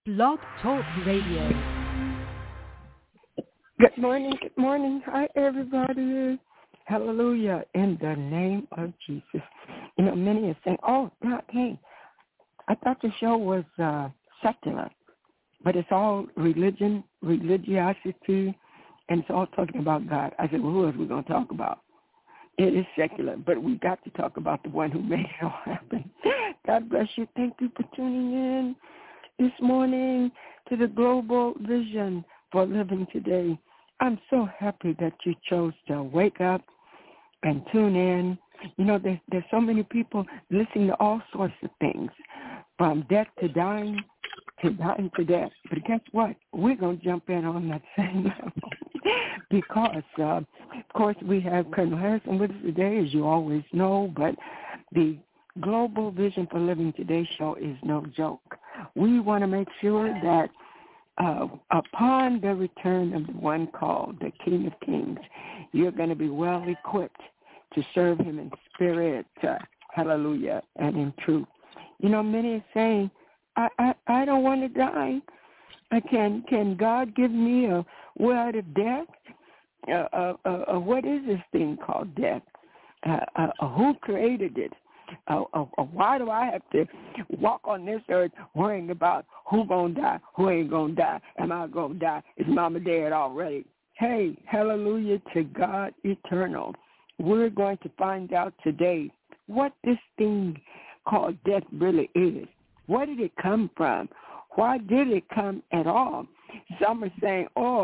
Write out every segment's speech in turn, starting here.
Blog Talk Radio. Good morning, good morning. Hi, everybody. Hallelujah, in the name of Jesus. You know, many are saying, oh, God, hey, I thought the show was secular, but it's all religion, religiosity, and it's all talking about God. I said, well, who else are we going to talk about? It is secular, but we got to talk about the one who made it all happen. God bless you. Thank you for tuning in this morning to the Global Vision for Living Today. I'm so happy that you chose to wake up and tune in. You know, there's so many people listening to all sorts of things, from death to dying to death. But guess what? We're going to jump in on that same level because, of course, we have Colonel Harrison with us today, as you always know, but the Global Vision for Living Today show is no joke. We want to make sure that upon the return of the one called the King of Kings, you're going to be well equipped to serve him in spirit, hallelujah, and in truth. You know, many are saying, I don't want to die. Can God give me a way out of death? What is this thing called death? Who created it? Why do I have to walk on this earth worrying about who going to die, who ain't going to die? Am I going to die? Is mama dead already? Hey, hallelujah to God eternal. We're going to find out today what this thing called death really is. Where did it come from? Why did it come at all? Some are saying,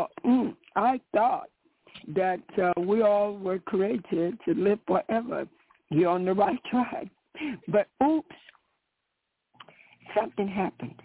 I thought that we all were created to live forever. You're on the right track. But oops, something happened.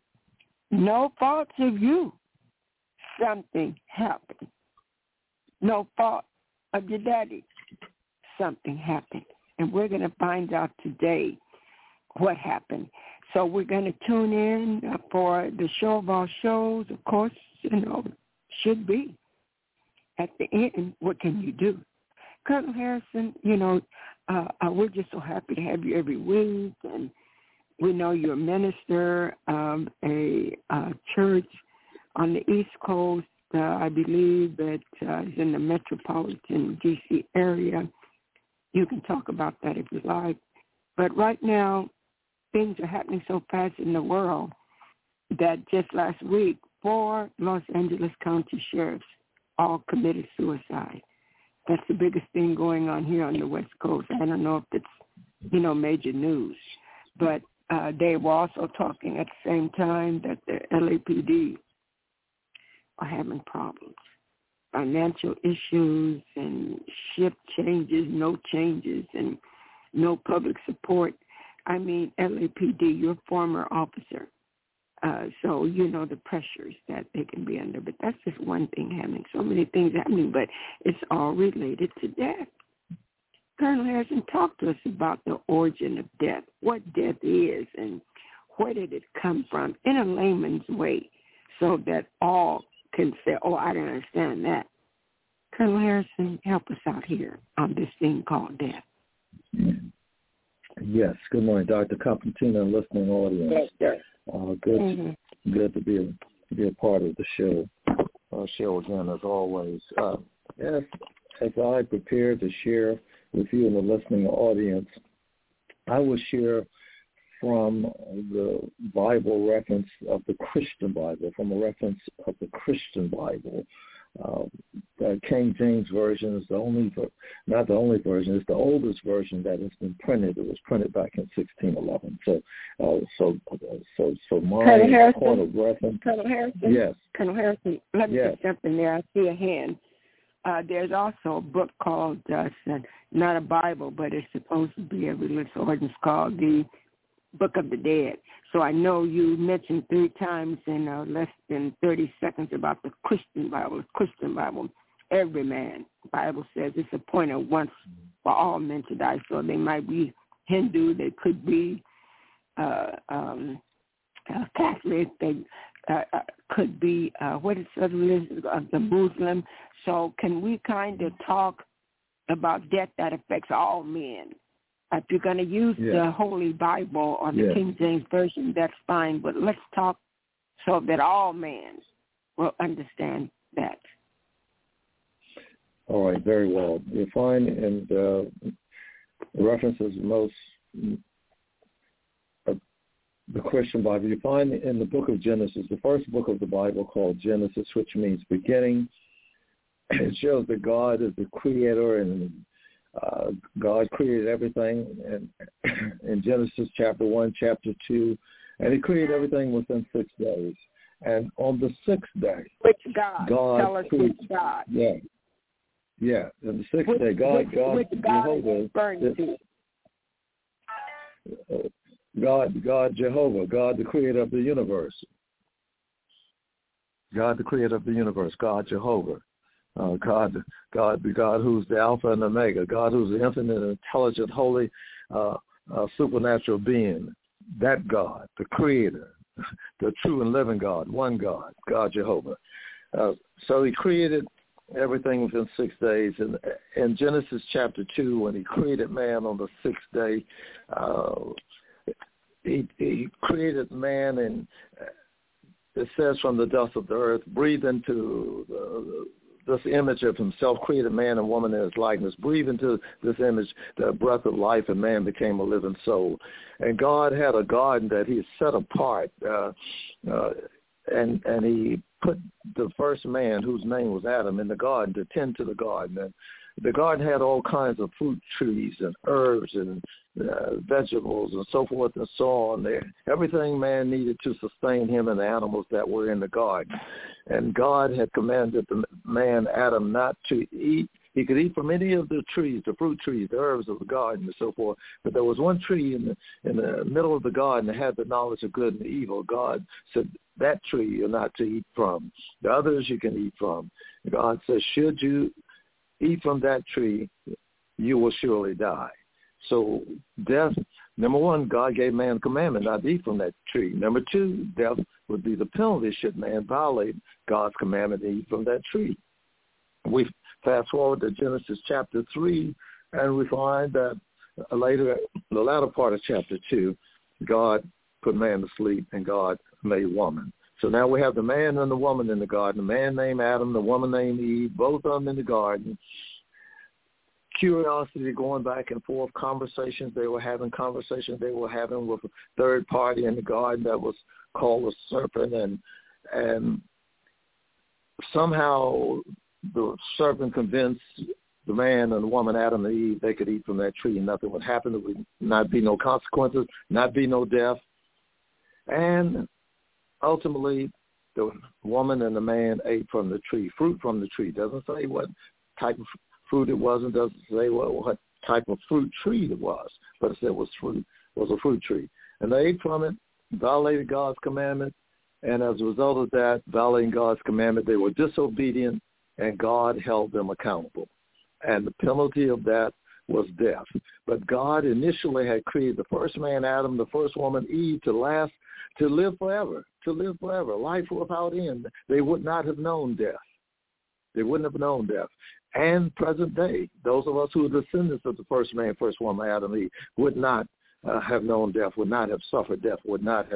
No fault of you. Something happened. No fault of your daddy. Something happened. And we're going to find out today what happened. So we're going to tune in for the show of all shows. Of course, you know, should be. At the end, what can you do? Colonel Harrison, you know, we're just so happy to have you every week. And we know you're a minister of a church on the East Coast, I believe, that is in the metropolitan D.C. area. You can talk about that if you like. But right now, things are happening so fast in the world that just last week, 4 Los Angeles County sheriffs all committed suicide. That's the biggest thing going on here on the West Coast. I don't know if it's, you know, major news. But they were also talking at the same time that the LAPD are having problems. Financial issues and shift changes, no changes, and no public support. I mean, LAPD, you're a former officer. So you know the pressures that they can be under. But that's just one thing happening. So many things happening, but it's all related to death. Colonel Harrison, talk to us about the origin of death, what death is, and where did it come from in a layman's way so that all can say, oh, I don't understand that. Colonel Harrison, help us out here on this thing called death. Yes. Good morning, Dr. Constantine and listening audience. Yes, sir. Good to be a part of the show. Show again as always. As I prepare to share with you and the listening audience, I will share from the Bible reference of the Christian Bible, from a reference of the Christian Bible. The King James Version is not the only version. It's the oldest version that has been printed. It was printed back in 1611. So my point of reference. Colonel Harrison. Yes. Colonel Harrison. Let me just jump in there. I see a hand. There's also a book called not a Bible, but it's supposed to be a religious origin. It's called the Book of the Dead. So I know you mentioned 3 times in less than 30 seconds about the Christian Bible. The Christian Bible, every man. The Bible says it's appointed once for all men to die. So they might be Hindu. They could be Catholic. They could be, what is the religion of the Muslim. So can we kind of talk about death that affects all men? If you're going to use the Holy Bible or the King James Version, that's fine. But let's talk so that all men will understand that. All right, very well. You find in the references most the Christian Bible, you find in the book of Genesis, the first book of the Bible called Genesis, which means beginning. It shows that God is the creator, and God created everything in Genesis chapter 1, chapter 2, and he created everything within 6 days. And on the sixth day, which God? Tell us which God. Yeah. On the sixth day, God, which God Jehovah, is referring to? God, Jehovah, God, the creator of the universe. God, the creator of the universe. God, Jehovah. God, the God who's the Alpha and Omega. God who's the infinite, intelligent, holy, supernatural being. That God, the creator, the true and living God, one God, God Jehovah. So he created everything within 6 days. And in Genesis chapter 2, when he created man on the sixth day, he created man, and it says from the dust of the earth, breathed into this image of himself, created man and woman in his likeness, breathed into this image the breath of life, and man became a living soul. And God had a garden that he set apart, and he put the first man, whose name was Adam, in the garden to tend to the garden. And the garden had all kinds of fruit trees and herbs and vegetables and so forth and so on there. Everything man needed to sustain him and the animals that were in the garden. And God had commanded the man, Adam, not to eat. He could eat from any of the trees, the fruit trees, the herbs of the garden and so forth. But there was one tree in the middle of the garden that had the knowledge of good and evil. God said, that tree you're not to eat from. The others you can eat from. God says, should you eat from that tree, you will surely die. So death, number one, God gave man a commandment not to eat from that tree. Number two, death would be the penalty should man violate God's commandment to eat from that tree. We fast forward to Genesis chapter 3, and we find that later, the latter part of chapter 2, God put man to sleep, and God made woman. So now we have the man and the woman in the garden, the man named Adam, the woman named Eve, both of them in the garden. Curiosity going back and forth, conversations. They were having with a third party in the garden that was called a serpent, and somehow the serpent convinced the man and the woman, Adam and Eve, they could eat from that tree and nothing would happen. There would not be no consequences, not be no death. And ultimately, the woman and the man ate from the tree, fruit from the tree. Doesn't say what type of fruit it was, and doesn't say what type of fruit tree it was, but it said it was a fruit tree. And they ate from it, violated God's commandment, and as a result of that, violating God's commandment, they were disobedient, and God held them accountable. And the penalty of that was death. But God initially had created the first man, Adam, the first woman, Eve, to live forever, life without end. They would not have known death. They wouldn't have known death. And present day, those of us who are descendants of the first man, first woman, Adam and Eve, would not have known death, would not have suffered death, would not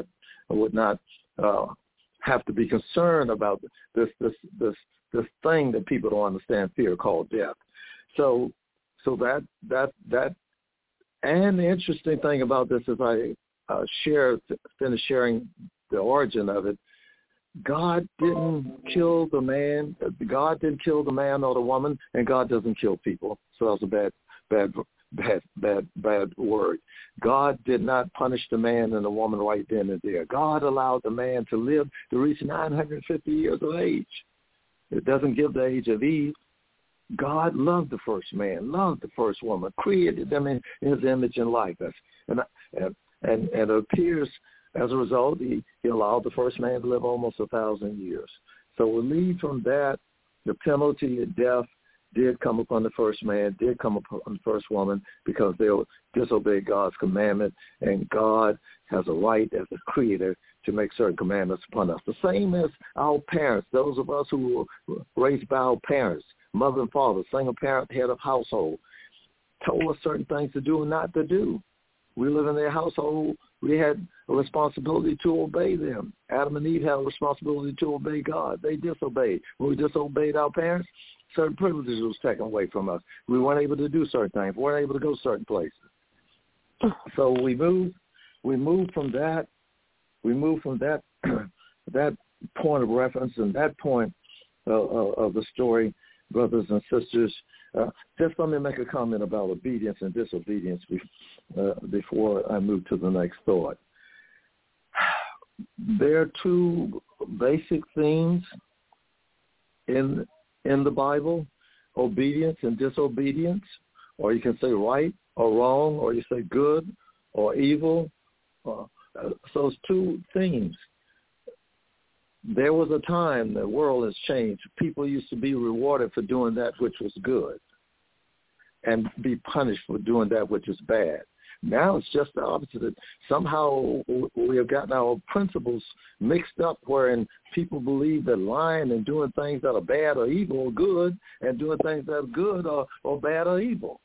have to be concerned about this thing that people don't understand, fear, called death. So that and the interesting thing about this is I finish sharing the origin of it. God didn't kill the man. God didn't kill the man or the woman, and God doesn't kill people. So that was a bad word. God did not punish the man and the woman right then and there. God allowed the man to live to reach 950 years of age. It doesn't give the age of Eve. God loved the first man, loved the first woman, created them in his image and likeness. And it appears as a result, he allowed the first man to live almost 1,000 years. So we lead from that, the penalty of death did come upon the first man, did come upon the first woman, because they disobeyed God's commandment, and God has a right as a creator to make certain commandments upon us. The same as our parents, those of us who were raised by our parents, mother and father, single parent, head of household, told us certain things to do and not to do. We live in their household We had a responsibility to obey them. Adam and Eve had a responsibility to obey God. They disobeyed. When we disobeyed our parents, certain privileges was taken away from us. We weren't able to do certain things. We weren't able to go certain places. So we moved from that. We moved from that that point of reference and that point of the story, brothers and sisters. Just let me make a comment about obedience and disobedience before I move to the next thought. There are two basic themes in the Bible: obedience and disobedience, or you can say right or wrong, or you say good or evil. So it's two themes. There was a time the world has changed. People used to be rewarded for doing that which was good and be punished for doing that which is bad. Now it's just the opposite. Somehow we have gotten our principles mixed up, wherein people believe that lying and doing things that are bad or evil are good, and doing things that are good are bad or evil.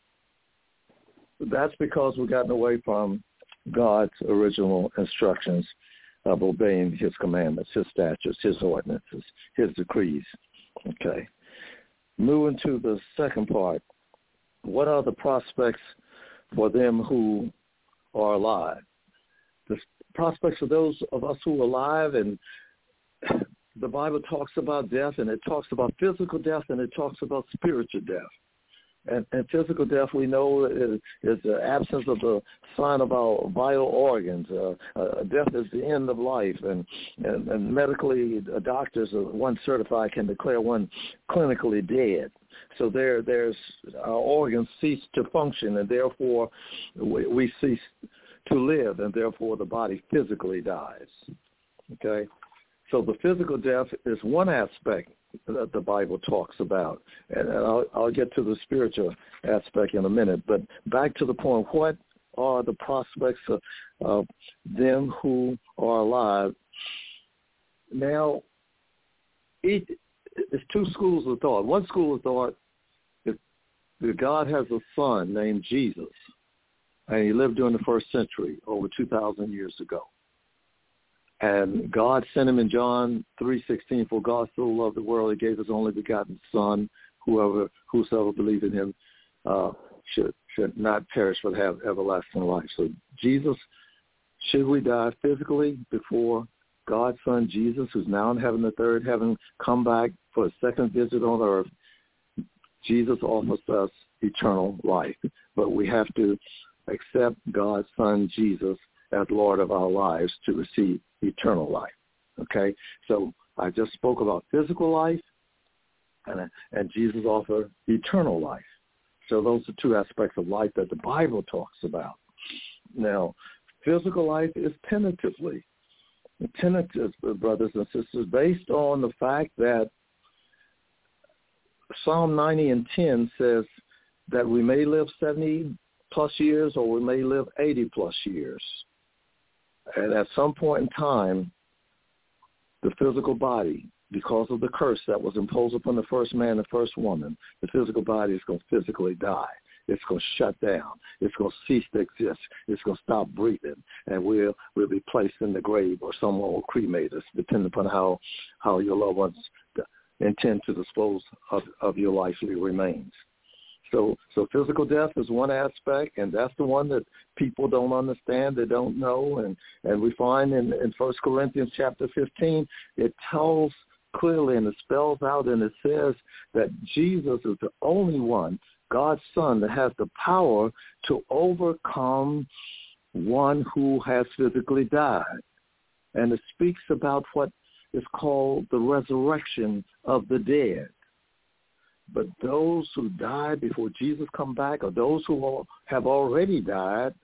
That's because we've gotten away from God's original instructions of obeying his commandments, his statutes, his ordinances, his decrees. Okay. Moving to the second part, what are the prospects for them who are alive? The prospects for those of us who are alive, and the Bible talks about death, and it talks about physical death, and it talks about spiritual death. And physical death, we know, is the absence of the sign of our vital organs. Death is the end of life, and medically, doctors, one certified, can declare one clinically dead. So there's our organs cease to function, and therefore we cease to live, and therefore the body physically dies. Okay, so the physical death is one aspect that the Bible talks about, and I'll get to the spiritual aspect in a minute. But back to the point: what are the prospects of them who are alive? Now, it's two schools of thought. One school of thought is that God has a son named Jesus, and he lived during the first century, over 2,000 years ago. And God sent him in John 3:16, for God so loved the world, he gave his only begotten Son, whosoever believe in him should not perish but have everlasting life. So Jesus, should we die physically before God's Son Jesus, who's now in heaven, the third heaven, come back for a second visit on earth, Jesus offers us eternal life. But we have to accept God's Son Jesus as Lord of our lives to receive eternal life. Okay? So I just spoke about physical life, and Jesus offered eternal life. So those are two aspects of life that the Bible talks about. Now, physical life is tentative, brothers and sisters, based on the fact that Psalm 90:10 says that we may live 70-plus years, or we may live 80-plus years. And at some point in time, the physical body, because of the curse that was imposed upon the first man and the first woman, the physical body is going to physically die. It's going to shut down. It's going to cease to exist. It's going to stop breathing, and we'll be placed in the grave, or someone will cremate us, depending upon how your loved ones intend to dispose of your lifely remains. So physical death is one aspect, and that's the one that people don't understand, they don't know. And we find in 1 Corinthians chapter 15, it tells clearly and it spells out and it says that Jesus is the only one, God's Son, that has the power to overcome one who has physically died. And it speaks about what is called the resurrection of the dead. But those who died before Jesus come back, or those who have already died,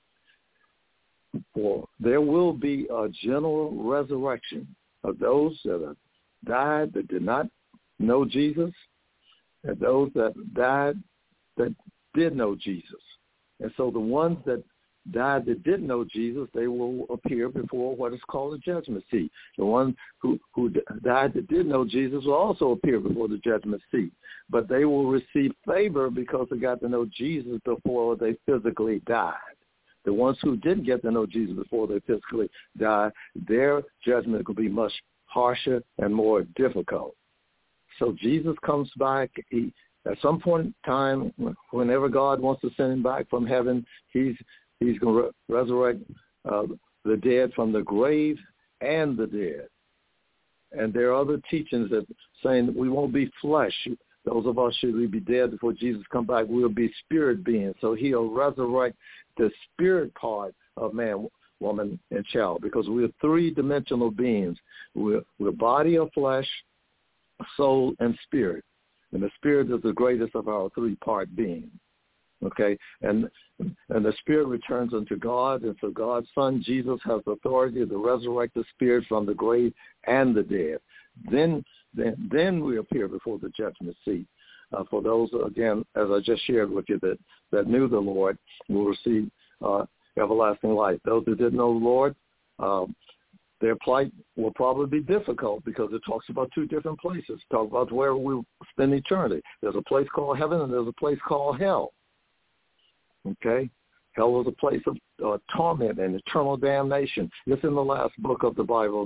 there will be a general resurrection of those that have died that did not know Jesus, and those that died that did know Jesus. And so the ones that died that didn't know Jesus, they will appear before what is called the judgment seat. The ones who died that did know Jesus will also appear before the judgment seat. But they will receive favor because they got to know Jesus before they physically died. The ones who didn't get to know Jesus before they physically died, their judgment could be much harsher and more difficult. So Jesus comes back. At some point in time, whenever God wants to send him back from heaven, he's going to resurrect the dead from the grave and the dead. And there are other teachings that saying that we won't be flesh. Those of us should be dead before Jesus come back. We'll be spirit beings. So he'll resurrect the spirit part of man, woman, and child, because we're three-dimensional beings. We're body of flesh, soul, and spirit. And the spirit is the greatest of our three-part being. Okay? And the spirit returns unto God, and so God's Son, Jesus, has authority to resurrect the spirit from the grave and the dead. Then we appear before the judgment seat. For those, again, as I just shared with you, that knew the Lord will receive everlasting life. Those that didn't know the Lord, their plight will probably be difficult because it talks about two different places. It talks about where we'll spend eternity. There's a place called heaven and there's a place called hell. Okay? Hell is a place of torment and eternal damnation. It's in the last book of the Bible.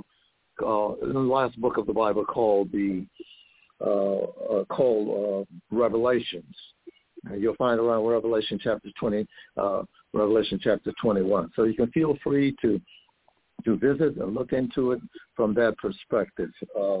Called Revelations. And you'll find around Revelation chapter 20, Revelation chapter 21. So you can feel free to visit and look into it from that perspective.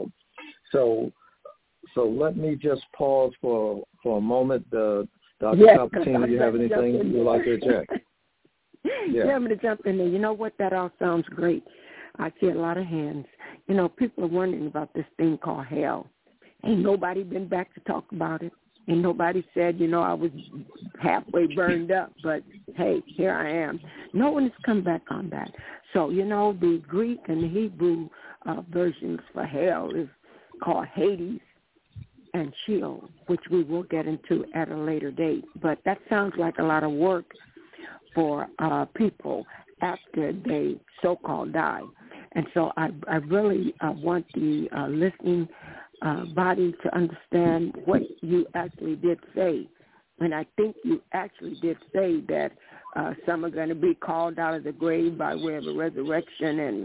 So let me just pause for a moment. Dr. Palpatine, do you have anything you'd like to inject? Yeah, I'm going to jump in there. You know what? That all sounds great. I see a lot of hands. You know, people are wondering about this thing called hell. Ain't nobody been back to talk about it. Ain't nobody said, I was halfway burned up, but, hey, here I am. No one has come back on that. So, the Greek and the Hebrew versions for hell is called Hades and Sheol, which we will get into at a later date. But that sounds like a lot of work for people after they so-called die. And so I really want the listening body to understand what you actually did say. And I think you actually did say that some are going to be called out of the grave by way of a resurrection. And,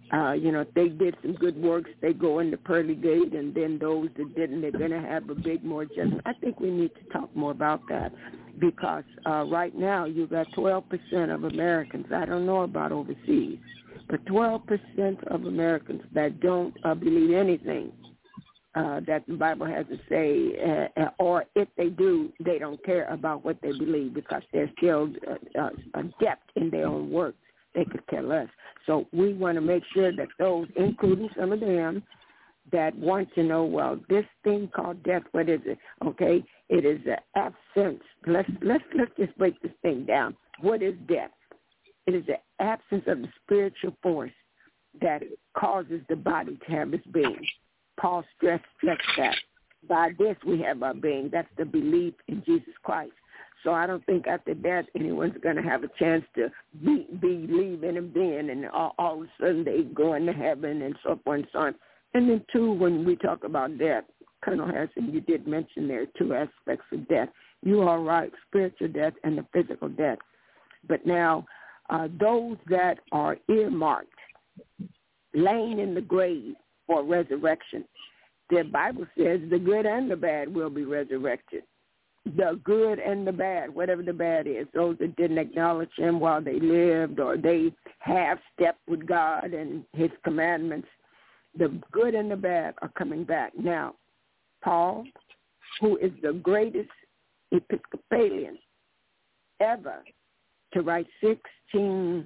if they did some good works, they go in the pearly gate. And then those that didn't, they're going to have a big more judgment. I think we need to talk more about that because right now you've got 12% of Americans. I don't know about overseas. But 12% of Americans that don't believe anything that the Bible has to say, or if they do, they don't care about what they believe because they're still adept in their own works. They could care less. So we want to make sure that those, including some of them, that want to know, well, this thing called death, what is it? Okay, it is an absence. Let's just break this thing down. What is death? It is the absence of the spiritual force that causes the body to have its being. Paul stressed that. By this we have our being. That's the belief in Jesus Christ. So I don't think after that anyone's going to have a chance to believe in him then, and all of a sudden they go into heaven and so forth and so on. And then, too, when we talk about death, Colonel Harrison, you did mention there are two aspects of death. You are right, spiritual death and the physical death. But now, those that are earmarked, laying in the grave for resurrection, the Bible says the good and the bad will be resurrected. The good and the bad, whatever the bad is, those that didn't acknowledge him while they lived or they half-stepped with God and his commandments, the good and the bad are coming back. Now, Paul, who is the greatest Episcopalian ever to write 16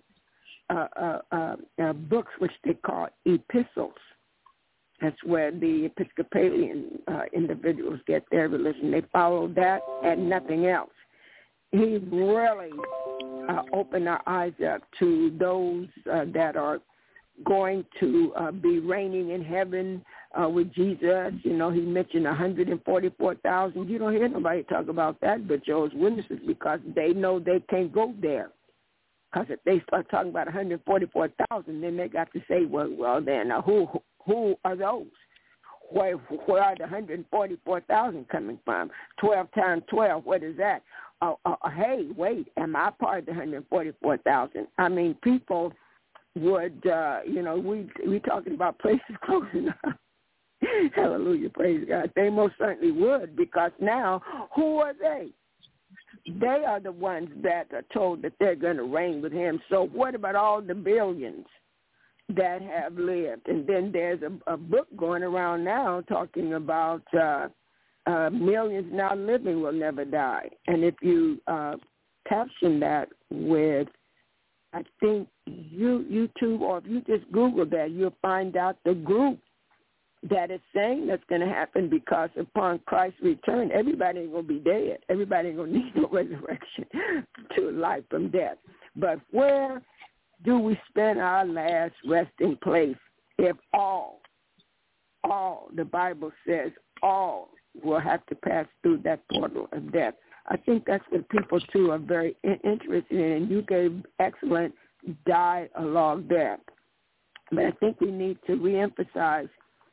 books, which they call epistles. That's where the Episcopalian individuals get their religion. They follow that and nothing else. He really opened our eyes up to those that are going to be reigning in heaven with Jesus. He mentioned 144,000. You don't hear nobody talk about that but Jehovah's Witnesses because they know they can't go there. Because if they start talking about 144,000, then they got to say, well then, who are those? Where are the 144,000 coming from? 12 times 12, what is that? hey, wait, am I part of the 144,000? I mean, people would, we talking about places closing up. Hallelujah, praise God. They most certainly would, because now, who are they? They are the ones that are told that they're going to reign with him. So what about all the billions that have lived? And then there's a book going around now talking about millions now living will never die. And if you caption that with, I think, YouTube, or if you just Google that, you'll find out the group that is saying that's going to happen, because upon Christ's return, everybody ain't going to be dead. Everybody ain't going to need no resurrection to life from death. But where do we spend our last resting place if all, the Bible says all will have to pass through that portal of death? I think that's what people, too, are very interested in, and you gave excellent dialogue there. But I think we need to reemphasize,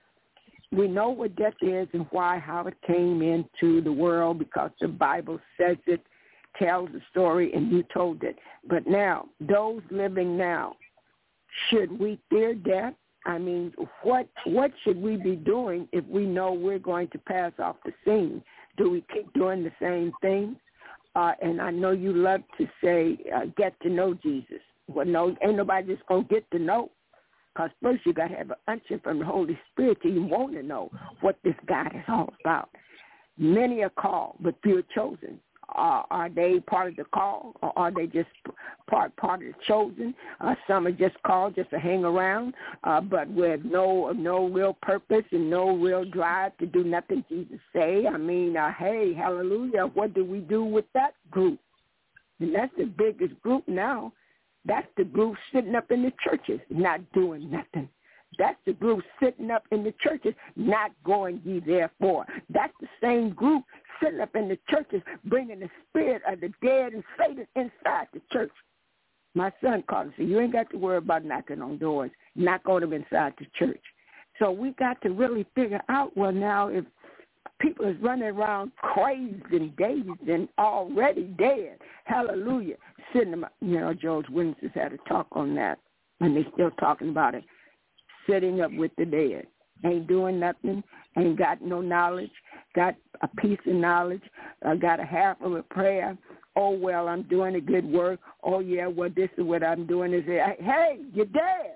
we know what death is and how it came into the world, because the Bible says it, tells the story, and you told it. But now, those living now, should we fear death? I mean, what should we be doing if we know we're going to pass off the scene? Do we keep doing the same thing? And I know you love to say, get to know Jesus. Well, no, ain't nobody just going to get to know. Because first you got to have an unction from the Holy Spirit till you want to know what this God is all about. Many are called, but few are chosen. Are they part of the call, or are they just part of the chosen? Some are just called just to hang around, but with no real purpose and no real drive to do nothing Jesus say. I mean, hey, hallelujah, what do we do with that group? And that's the biggest group now. That's the group sitting up in the churches, not doing nothing. That's the group sitting up in the churches, not going ye therefore. That's the same group sitting up in the churches, bringing the spirit of the dead and Satan inside the church. My son called and said, you ain't got to worry about knocking on doors. Knock on them inside the church. So we got to really figure out, well, now, if people is running around crazed and dazed and already dead, hallelujah, sitting, George Witnesses had a talk on that, and they're still talking about it, sitting up with the dead, ain't doing nothing, ain't got no knowledge, got a piece of knowledge, got a half of a prayer. Oh, well, I'm doing a good work. Oh, yeah, well, this is what I'm doing. Is hey, you're dead,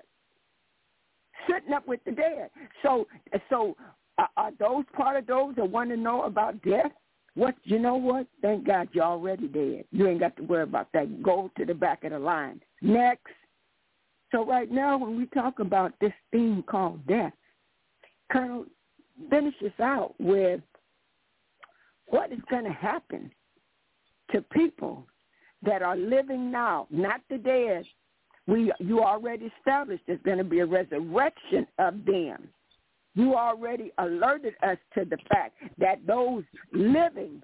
sitting up with the dead. So are those part of those that want to know about death? You know what? Thank God you're already dead. You ain't got to worry about that. Go to the back of the line. Next. So right now, when we talk about this thing called death, Colonel, finish us out with what is going to happen to people that are living now, not the dead. You already established there's going to be a resurrection of them. You already alerted us to the fact that those living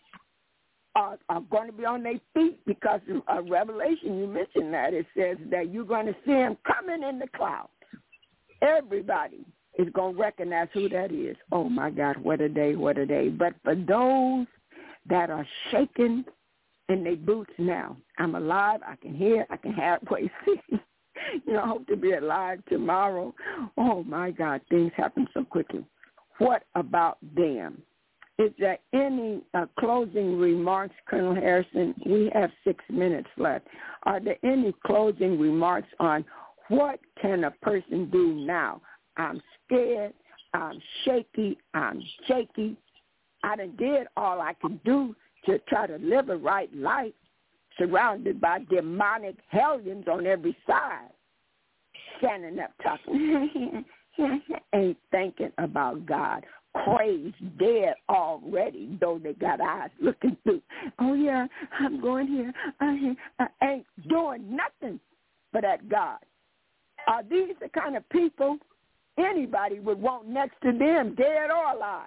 are going to be on their feet, because of Revelation, you mentioned that. It says that you're going to see him coming in the clouds. Everybody is going to recognize who that is. Oh, my God, what a day, what a day. But for those that are shaking in their boots now, I'm alive, I can hear, I can halfway see. I hope to be alive tomorrow. Oh, my God, things happen so quickly. What about them? Is there any closing remarks, Colonel Harrison? We have 6 minutes left. Are there any closing remarks on what can a person do now? I'm scared. I'm shaky. I'm shaky. I done did all I can do to try to live a right life, surrounded by demonic hellions on every side, standing up talking, ain't thinking about God, crazed, dead already, though they got eyes looking through. Oh, yeah, I'm going here. I ain't doing nothing but at God. Are these the kind of people anybody would want next to them, dead or alive,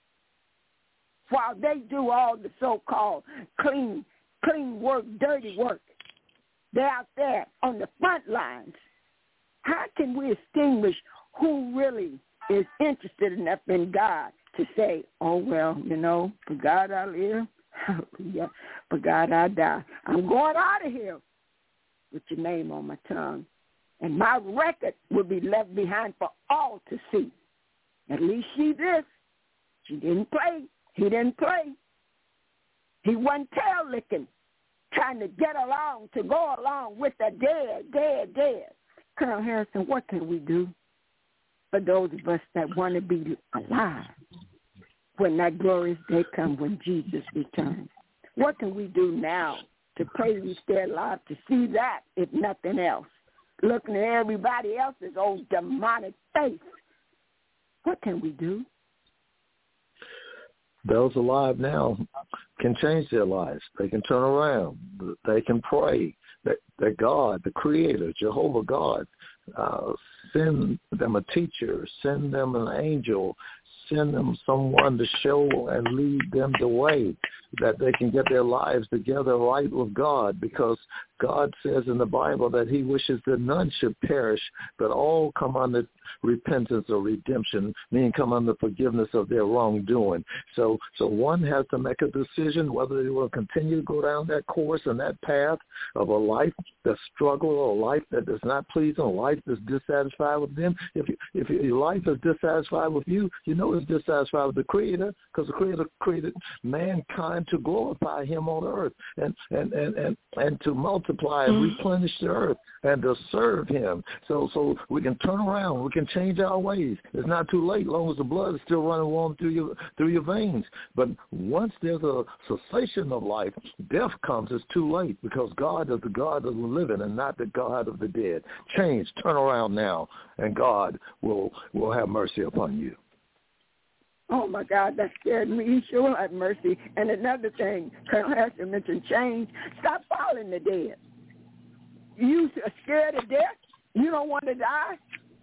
while they do all the so-called clean work, dirty work? They're out there on the front lines. How can we distinguish who really is interested enough in God to say, oh, well, for God I live, Hallelujah. For God I die. I'm going out of here with your name on my tongue. And my record will be left behind for all to see. At least she this. She didn't play. He didn't play. He wasn't tail licking, trying to get along, to go along with the dead. Colonel Harrison, what can we do for those of us that want to be alive when that glorious day comes when Jesus returns? What can we do now to pray we stay alive to see that, if nothing else? Looking at everybody else's old demonic face. What can we do? Those alive now can change their lives. They can turn around. They can pray that God, the Creator, Jehovah God, send them a teacher, send them an angel, send them someone to show and lead them the way, that they can get their lives together right with God, because God says in the Bible that he wishes that none should perish, but all come under repentance or redemption, meaning come under forgiveness of their wrongdoing. So one has to make a decision whether they will continue to go down that course and that path of a life that's struggle, or a life that is not pleasing, a life that's dissatisfied with them. If your life is dissatisfied with you, you know it's dissatisfied with the Creator, because the Creator created mankind to glorify him on earth and to multiply and replenish the earth and to serve him. So we can turn around. We can change our ways. It's not too late, as long as the blood is still running warm through your veins. But once there's a cessation of life, death comes. It's too late, because God is the God of the living and not the God of the dead. Change, turn around now, and God will have mercy upon you. Oh, my God, that scared me. He sure had mercy. And another thing, Colonel Harrison mentioned change. Stop following the dead. You are scared of death? You don't want to die?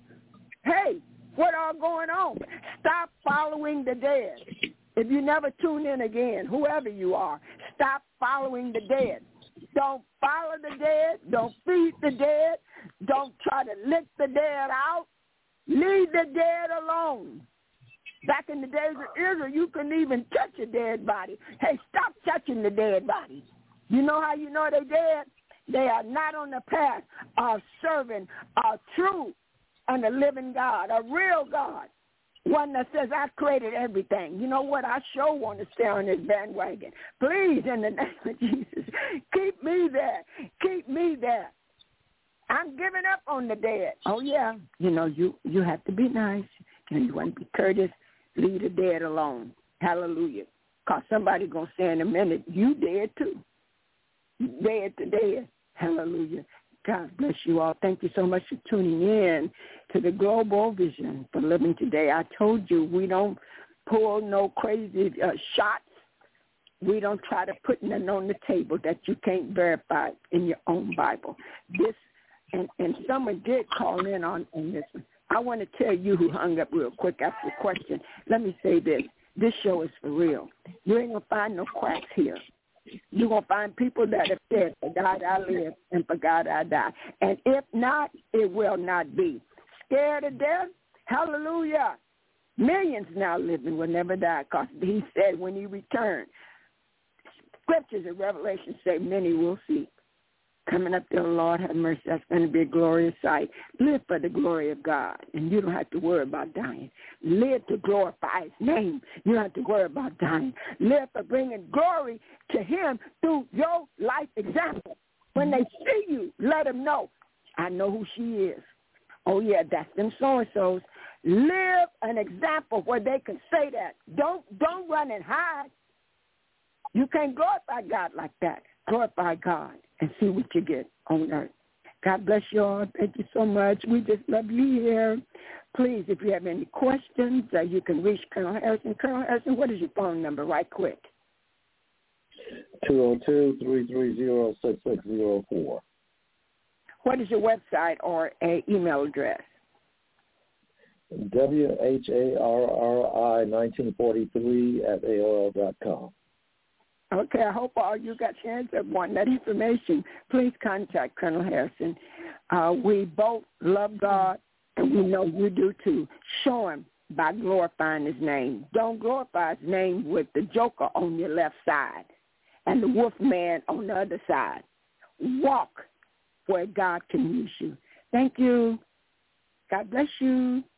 Hey, what all going on? Stop following the dead. If you never tune in again, whoever you are, stop following the dead. Don't follow the dead. Don't feed the dead. Don't try to lick the dead out. Leave the dead alone. Back in the days of Israel, you couldn't even touch a dead body. Hey, stop touching the dead body. You know how you know they're dead? They are not on the path of serving a true and a living God, a real God, one that says, I created everything. You know what? I sure want to stay on this bandwagon. Please, in the name of Jesus, keep me there. Keep me there. I'm giving up on the dead. Oh, yeah. You know, you have to be nice, and you want to be courteous. Leave the dead alone. Hallelujah. Because somebody going to say in a minute, you dead too. Dead to dead. Hallelujah. God bless you all. Thank you so much for tuning in to the Global Vision for Living Today. I told you we don't pull no crazy shots. We don't try to put nothing on the table that you can't verify in your own Bible. This, and someone did call in on this one. I want to tell you who hung up real quick after the question. Let me say this. This show is for real. You ain't going to find no cracks here. You're going to find people that have said, for God I live and for God I die. And if not, it will not be. Scared to death? Hallelujah. Millions now living will never die, because he said when he returned, scriptures in Revelation say many will see. Coming up there, Lord have mercy, that's going to be a glorious sight. Live for the glory of God, and you don't have to worry about dying. Live to glorify his name. You don't have to worry about dying. Live for bringing glory to him through your life example. When they see you, let them know, I know who she is. Oh, yeah, that's them so-and-sos. Live an example where they can say that. Don't run and hide. You can't glorify God like that. Glorify God and see what you get on earth. God bless you all. Thank you so much. We just love you here. Please, if you have any questions, you can reach Colonel Harrison. Colonel Harrison, what is your phone number right quick? 202-330-6604. What is your website or an email address? WHARRI1943@AOL.com. Okay, I hope all you got chance of wanting that information. Please contact Colonel Harrison. We both love God, and we know you do too. Show him by glorifying his name. Don't glorify his name with the joker on your left side. and the wolf man on the other side. Walk where God can use you. Thank you. God bless you.